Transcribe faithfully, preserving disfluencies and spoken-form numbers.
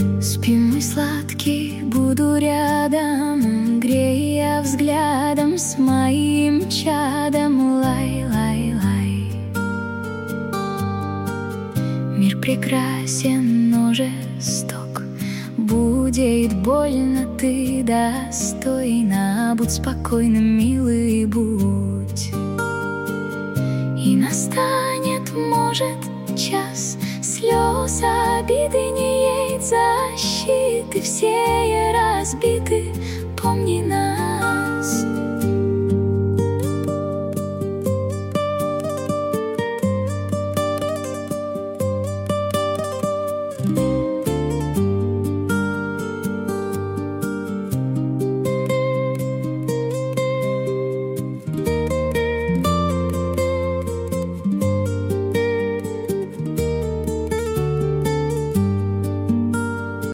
Спи, мой сладкий, буду рядом, грея взглядом с моим чадом. Лай-лай-лай. Мир прекрасен, но жесток, будет больно, ты достойна. Будь спокойным, милый, будь. И настанет, может, час слез, обиды не есть, защиты все